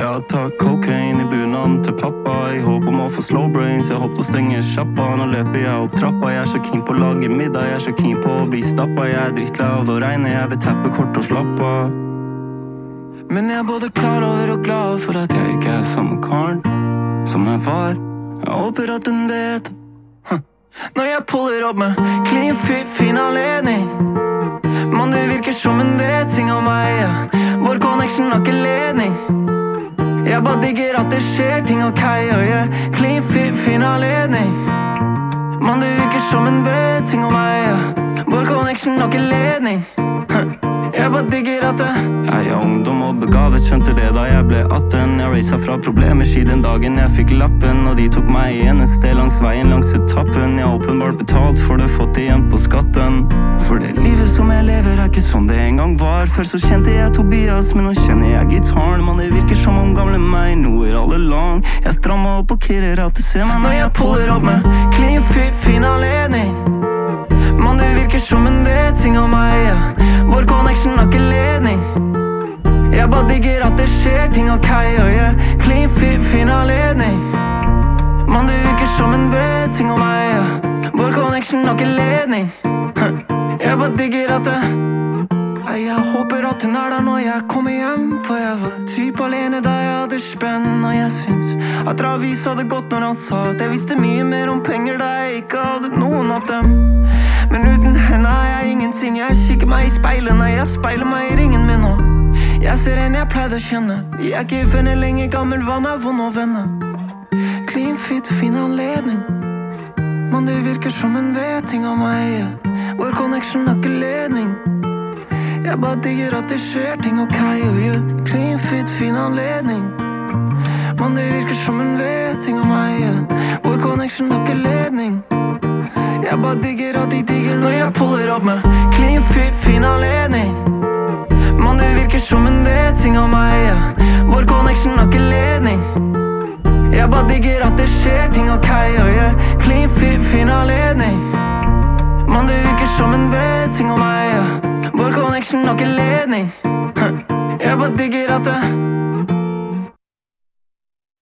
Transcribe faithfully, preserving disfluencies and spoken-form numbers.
Jeg tar cocaine i bunaden til pappa I håp om å få slow brains. Jeg håpte å stenge sjappa. Nå løper jeg opp trappa. Jeg er så keen på å lage middag. Jeg er så keen på å bli stappa. Jeg er drittlei av å regne. Jeg vil tappe kort og slappe. Men jeg er både klar over og glad for at jeg ikke er samme karen som jeg var. Jeg håper at hun vet huh. Når jeg puller opp med clean fit, fin anledning. Man, du virker som en vet ting om meg, ja. Vår connection har ikke ledning. Jeg bare digger at det skjer ting, ok, og jeg clean fit, fin anledning. Man, du virker som en vet ting om meg, ja. Vår connection har ikke ledning. Jeg bare digger at det Jeg er ungdom og begavet, skjønte det da jeg ble atten. Jeg racet fra problemer siden dagen jeg fikk lappen, og de tok meg i en sted langs veien langs etappen. Jeg har åpenbart betalt for det, fått igjen på skatten. For det livet som jeg lever er ikke sånn det en gang var. Før så kjente jeg Tobias, men nå kjenner jeg gitaren. Man, det virker som om gamle meg noer alle lang. Jeg strammer opp og kirrer at du ser meg når jeg puller opp med clean fit, fin anledning. Man, du virker som en vet ting om meg, ja. Vår connection har ikke ledning. Jeg bare digger at det skjer ting, ok, og jeg clean fit, fin anledning. Man, du virker som en vet ting om meg, ja. Vår connection har ikke ledning. Jeg bare digger at det Jeg håper at hun er der når jeg kommer hjem, for jeg var typ alene da jeg hadde spenn. Og jeg syns at Ravis hadde gått når han sa at jeg visste mye mer om penger da jeg ikke hadde noen av dem. Men uten henne er jeg ingenting. Jeg kikker meg i speilet når jeg speiler meg i ringen min, og jeg ser en jeg pleide å kjenne. Jeg er ikke venner lenger, gammel vann er vond å vende. Clean fit, fin anledning. Man, det virker som en veting av meg, ja. Vår connection har ikke ledning. Jeg bare digger at det skjer ting, ok, og ja. Clean fit, fin anledning. Man, det virker som en veting av meg, ja. Vår connection har ikke ledning. Jeg bare digger at de digger når jeg puller opp med clean fit, fin anledning. Man, det virker som en veting av meg, ja. Vår connection har ikke ledning. Jeg bare digger at det skjer ting, ok, og jeg clean fit, fin anledning. Man, det virker som en veting av meg, ja. Vår connection har ikke ledning. Jeg bare digger at det